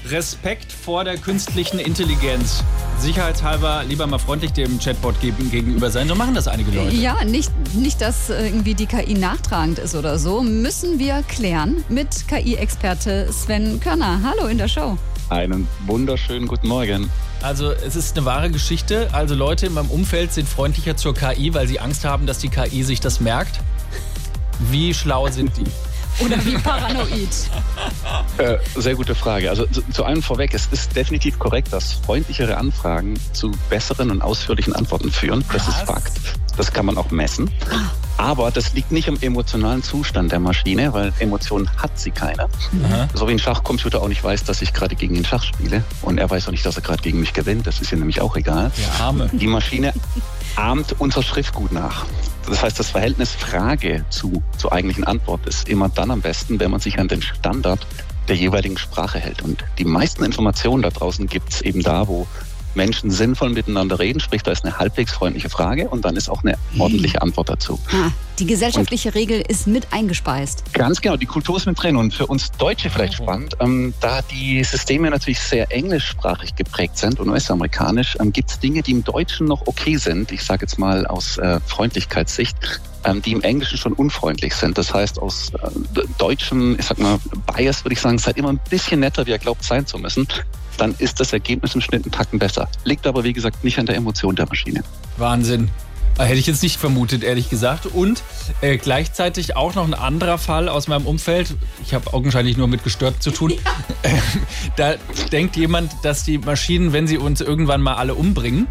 Respekt vor der künstlichen Intelligenz. Sicherheitshalber lieber mal freundlich dem Chatbot gegenüber sein. So machen das einige Leute. Ja, nicht, dass irgendwie die KI nachtragend ist oder so. Müssen wir klären mit KI-Experte Sven Körner. Hallo in der Show. Einen wunderschönen guten Morgen. Also es ist eine wahre Geschichte. Also Leute in meinem Umfeld sind freundlicher zur KI, weil sie Angst haben, dass die KI sich das merkt. Wie schlau sind die? Oder wie paranoid? Sehr gute Frage. Also zu einem vorweg, es ist definitiv korrekt, dass freundlichere Anfragen zu besseren und ausführlichen Antworten führen. Das ist Fakt. Das kann man auch messen. Aber das liegt nicht am emotionalen Zustand der Maschine, weil Emotionen hat sie keine. Aha. So wie ein Schachcomputer auch nicht weiß, dass ich gerade gegen ihn Schach spiele. Und er weiß auch nicht, dass er gerade gegen mich gewinnt. Das ist ihm nämlich auch egal. Der Arme. Die Maschine ahmt unser Schriftgut nach. Das heißt, das Verhältnis Frage zur eigentlichen Antwort ist immer dann am besten, wenn man sich an den Standard der jeweiligen Sprache hält. Und die meisten Informationen da draußen gibt es eben da, wo Menschen sinnvoll miteinander reden, sprich, da ist eine halbwegs freundliche Frage und dann ist auch eine ordentliche Antwort dazu. Die gesellschaftliche Regel ist mit eingespeist. Ganz genau, die Kultur ist mit drin und für uns Deutsche vielleicht spannend, da die Systeme natürlich sehr englischsprachig geprägt sind und US-amerikanisch, gibt es Dinge, die im Deutschen noch okay sind, ich sage jetzt mal aus Freundlichkeitssicht, die im Englischen schon unfreundlich sind. Das heißt, aus deutschem, ich sag mal, Bias würde ich sagen, seid immer ein bisschen netter, wie ihr glaubt sein zu müssen. Dann ist das Ergebnis im Schnitt einen Tacken besser. Liegt aber, wie gesagt, nicht an der Emotion der Maschine. Wahnsinn. Hätte ich jetzt nicht vermutet, ehrlich gesagt. Und gleichzeitig auch noch ein anderer Fall aus meinem Umfeld. Ich habe augenscheinlich nur mit gestört zu tun. Ja. Da denkt jemand, dass die Maschinen, wenn sie uns irgendwann mal alle umbringen,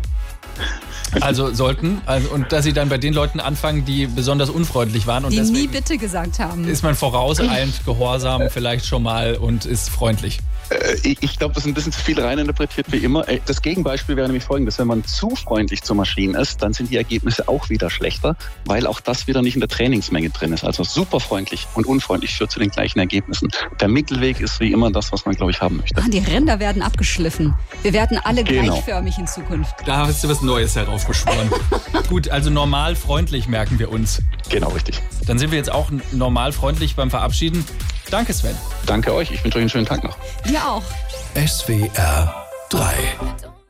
und dass sie dann bei den Leuten anfangen, die besonders unfreundlich waren. Und die nie bitte gesagt haben. Ist man vorauseilend gehorsam vielleicht schon mal und ist freundlich. Ich glaube, das ist ein bisschen zu viel reininterpretiert wie immer. Das Gegenbeispiel wäre nämlich folgendes. Wenn man zu freundlich zur Maschine ist, dann sind die Ergebnisse auch wieder schlechter, weil auch das wieder nicht in der Trainingsmenge drin ist. Also super freundlich und unfreundlich führt zu den gleichen Ergebnissen. Der Mittelweg ist wie immer das, was man, glaube ich, haben möchte. Die Ränder werden abgeschliffen. Wir werden alle gleichförmig in Zukunft. Da hast du was Neues heraufbeschworen. Gut, also normal freundlich merken wir uns. Genau, richtig. Dann sind wir jetzt auch normal freundlich beim Verabschieden. Danke, Sven. Danke euch. Ich wünsche euch einen schönen Tag noch. Dir auch. SWR 3